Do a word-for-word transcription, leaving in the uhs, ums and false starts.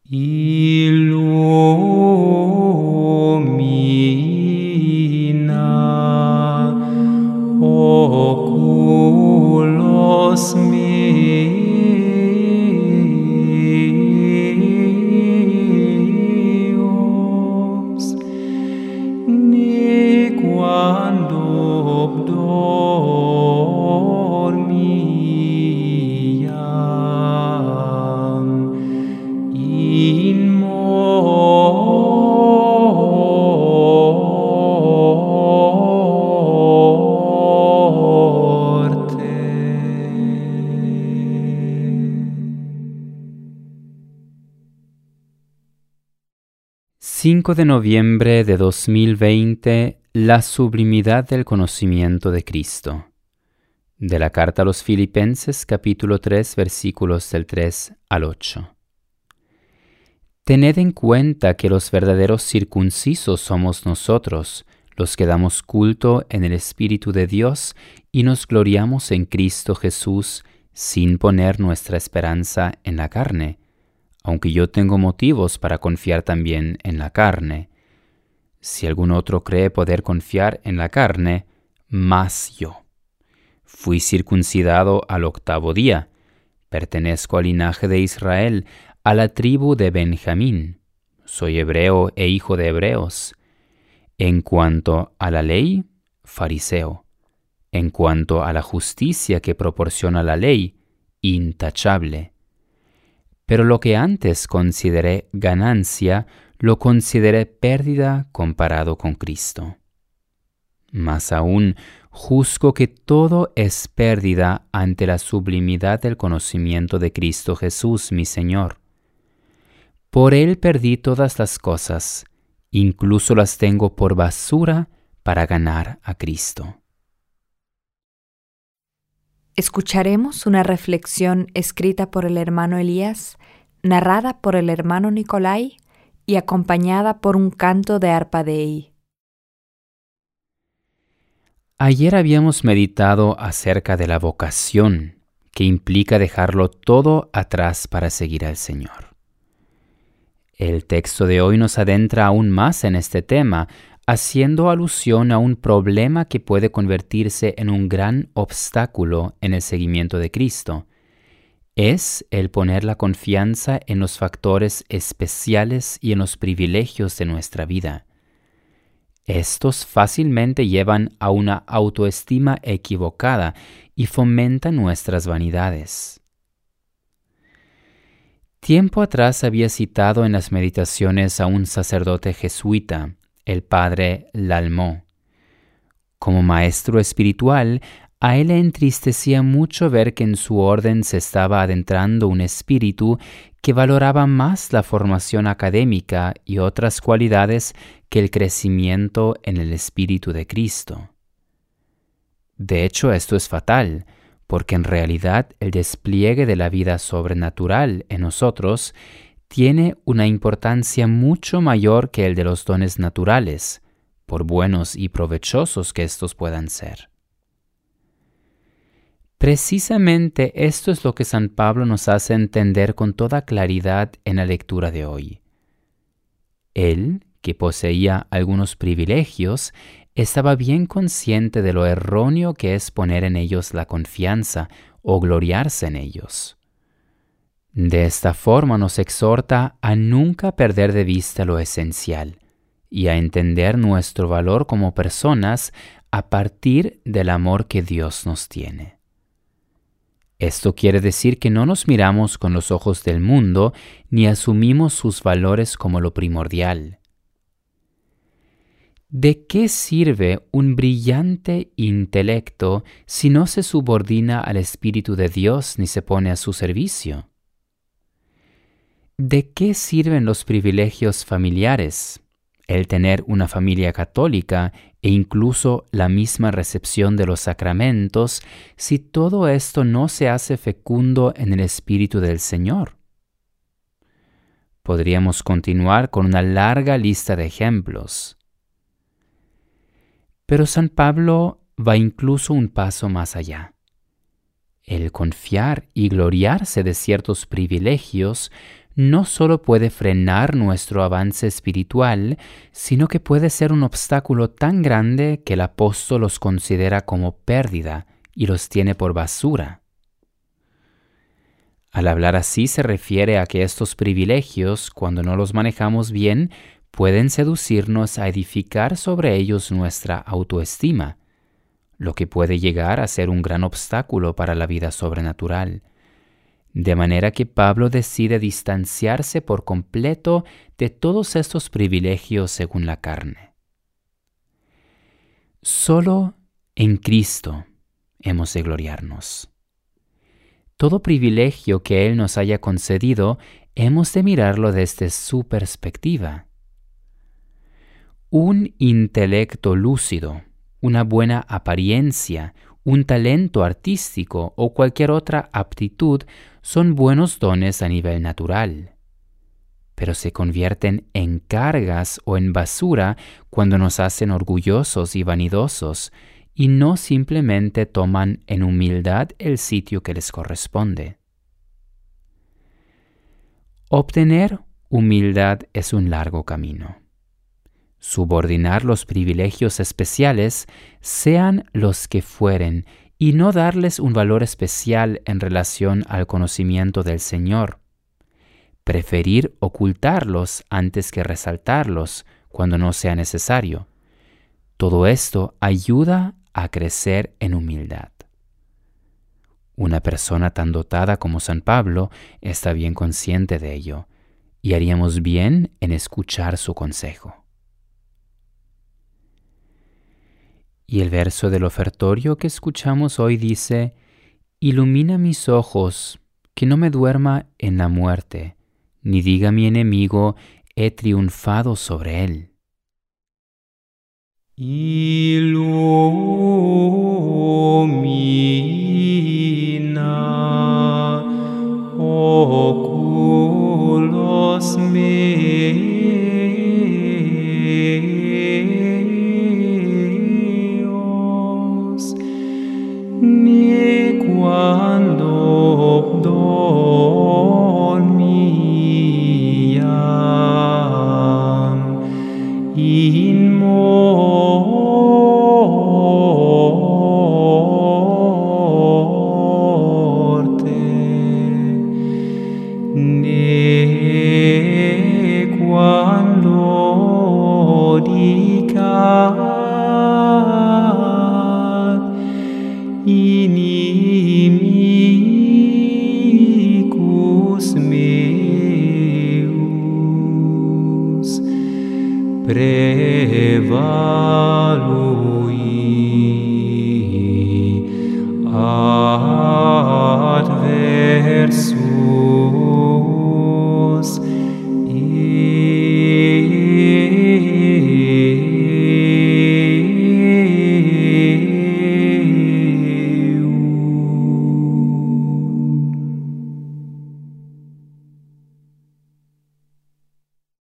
Illumina oculos meos, ne quando dormiam in cinco de noviembre de dos mil veinte, la sublimidad del conocimiento de Cristo. De la carta a los Filipenses, capítulo tres, versículos del tres al ocho. Tened en cuenta que los verdaderos circuncisos somos nosotros, los que damos culto en el Espíritu de Dios y nos gloriamos en Cristo Jesús sin poner nuestra esperanza en la carne, aunque yo tengo motivos para confiar también en la carne. Si algún otro cree poder confiar en la carne, más yo. Fui circuncidado al octavo día, pertenezco al linaje de Israel, a la tribu de Benjamín, soy hebreo e hijo de hebreos. En cuanto a la ley, fariseo. En cuanto a la justicia que proporciona la ley, intachable. Pero lo que antes consideré ganancia, lo consideré pérdida comparado con Cristo. Más aún, juzgo que todo es pérdida ante la sublimidad del conocimiento de Cristo Jesús, mi Señor. Por Él perdí todas las cosas, incluso las tengo por basura para ganar a Cristo. Escucharemos una reflexión escrita por el hermano Elías, narrada por el hermano Nicolai y acompañada por un canto de arpa Dei. Ayer habíamos meditado acerca de la vocación, que implica dejarlo todo atrás para seguir al Señor. El texto de hoy nos adentra aún más en este tema, haciendo alusión a un problema que puede convertirse en un gran obstáculo en el seguimiento de Cristo. Es el poner la confianza en los factores especiales y en los privilegios de nuestra vida. Estos fácilmente llevan a una autoestima equivocada y fomentan nuestras vanidades. Tiempo atrás había citado en las meditaciones a un sacerdote jesuita, el padre Lallemot. Como maestro espiritual, a él le entristecía mucho ver que en su orden se estaba adentrando un espíritu que valoraba más la formación académica y otras cualidades que el crecimiento en el Espíritu de Cristo. De hecho, esto es fatal, porque en realidad el despliegue de la vida sobrenatural en nosotros tiene una importancia mucho mayor que el de los dones naturales, por buenos y provechosos que estos puedan ser. Precisamente esto es lo que San Pablo nos hace entender con toda claridad en la lectura de hoy. Él, que poseía algunos privilegios, estaba bien consciente de lo erróneo que es poner en ellos la confianza o gloriarse en ellos. De esta forma nos exhorta a nunca perder de vista lo esencial y a entender nuestro valor como personas a partir del amor que Dios nos tiene. Esto quiere decir que no nos miramos con los ojos del mundo ni asumimos sus valores como lo primordial. ¿De qué sirve un brillante intelecto si no se subordina al Espíritu de Dios ni se pone a su servicio? ¿De qué sirven los privilegios familiares, el tener una familia católica e incluso la misma recepción de los sacramentos, si todo esto no se hace fecundo en el Espíritu del Señor? Podríamos continuar con una larga lista de ejemplos. Pero San Pablo va incluso un paso más allá. El confiar y gloriarse de ciertos privilegios no solo puede frenar nuestro avance espiritual, sino que puede ser un obstáculo tan grande que el apóstol los considera como pérdida y los tiene por basura. Al hablar así se refiere a que estos privilegios, cuando no los manejamos bien, pueden seducirnos a edificar sobre ellos nuestra autoestima, lo que puede llegar a ser un gran obstáculo para la vida sobrenatural. De manera que Pablo decide distanciarse por completo de todos estos privilegios según la carne. Solo en Cristo hemos de gloriarnos. Todo privilegio que Él nos haya concedido, hemos de mirarlo desde su perspectiva. Un intelecto lúcido, una buena apariencia, un talento artístico o cualquier otra aptitud son buenos dones a nivel natural, pero se convierten en cargas o en basura cuando nos hacen orgullosos y vanidosos y no simplemente toman en humildad el sitio que les corresponde. Obtener humildad es un largo camino. Subordinar los privilegios especiales, sean los que fueren, y no darles un valor especial en relación al conocimiento del Señor. Preferir ocultarlos antes que resaltarlos cuando no sea necesario. Todo esto ayuda a crecer en humildad. Una persona tan dotada como San Pablo está bien consciente de ello, y haríamos bien en escuchar su consejo. Y el verso del ofertorio que escuchamos hoy dice: ilumina mis ojos, que no me duerma en la muerte, ni diga mi enemigo, he triunfado sobre él. Illumina oculos meos, ni cuando dormían in inimicus meus prevaluit.